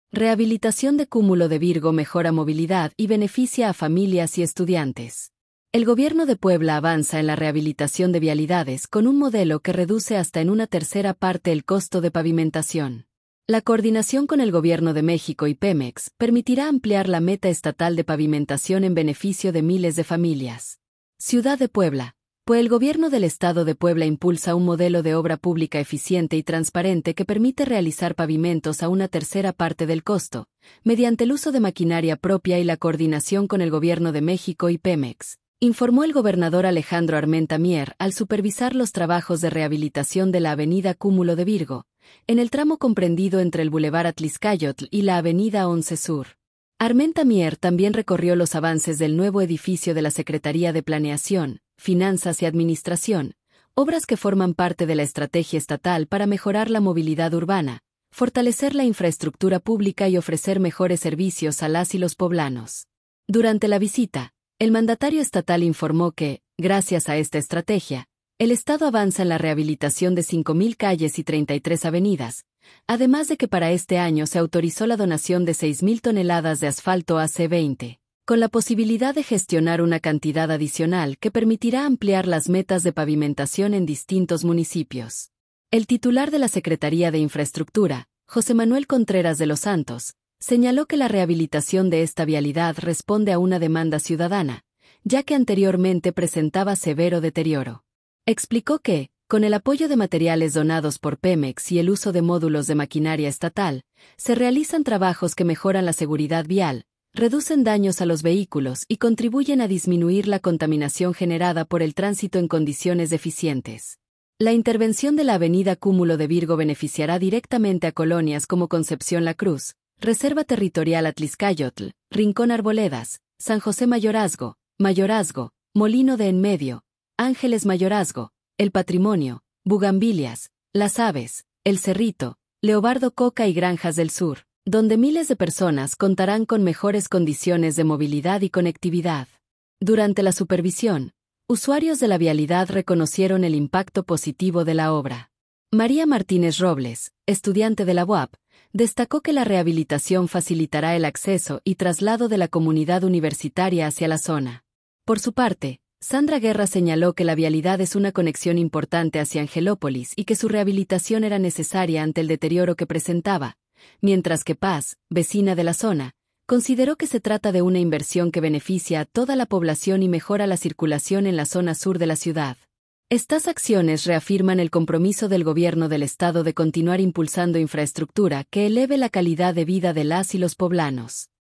Rehabilitación de Cúmulo de Virgo mejora movilidad y beneficia a familias y estudiantes. El gobierno de Puebla avanza en la rehabilitación de vialidades con un modelo que reduce hasta en una tercera parte el costo de pavimentación. La coordinación con el Gobierno de México y Pemex permitirá ampliar la meta estatal de pavimentación en beneficio de miles de familias. Ciudad de Puebla. Pues el Gobierno del Estado de Puebla impulsa un modelo de obra pública eficiente y transparente que permite realizar pavimentos a una tercera parte del costo, mediante el uso de maquinaria propia y la coordinación con el Gobierno de México y Pemex, informó el gobernador Alejandro Armenta Mier al supervisar los trabajos de rehabilitación de la avenida Cúmulo de Virgo, en el tramo comprendido entre el Boulevard Atlixcáyotl y la avenida 11 Sur. Armenta Mier también recorrió los avances del nuevo edificio de la Secretaría de Planeación, Finanzas y Administración, obras que forman parte de la estrategia estatal para mejorar la movilidad urbana, fortalecer la infraestructura pública y ofrecer mejores servicios a las y los poblanos. Durante la visita, el mandatario estatal informó que, gracias a esta estrategia, el Estado avanza en la rehabilitación de 5,000 calles y 33 avenidas, además de que para este año se autorizó la donación de 6,000 toneladas de asfalto AC20, con la posibilidad de gestionar una cantidad adicional que permitirá ampliar las metas de pavimentación en distintos municipios. El titular de la Secretaría de Infraestructura, José Manuel Contreras de los Santos, señaló que la rehabilitación de esta vialidad responde a una demanda ciudadana, ya que anteriormente presentaba severo deterioro. Explicó que, con el apoyo de materiales donados por Pemex y el uso de módulos de maquinaria estatal, se realizan trabajos que mejoran la seguridad vial, reducen daños a los vehículos y contribuyen a disminuir la contaminación generada por el tránsito en condiciones deficientes. La intervención de la avenida Cúmulo de Virgo beneficiará directamente a colonias como Concepción La Cruz, Reserva Territorial Atlixcáyotl, Rincón Arboledas, San José Mayorazgo, Molino de Enmedio, Ángeles Mayorazgo, El Patrimonio, Bugambilias, Las Aves, El Cerrito, Leobardo Coca y Granjas del Sur, donde miles de personas contarán con mejores condiciones de movilidad y conectividad. Durante la supervisión, usuarios de la vialidad reconocieron el impacto positivo de la obra. María Martínez Robles, estudiante de la UAP, destacó que la rehabilitación facilitará el acceso y traslado de la comunidad universitaria hacia la zona. Por su parte, Sandra Guerra señaló que la vialidad es una conexión importante hacia Angelópolis y que su rehabilitación era necesaria ante el deterioro que presentaba, mientras que Paz, vecina de la zona, consideró que se trata de una inversión que beneficia a toda la población y mejora la circulación en la zona sur de la ciudad. Estas acciones reafirman el compromiso del gobierno del estado de continuar impulsando infraestructura que eleve la calidad de vida de las y los poblanos.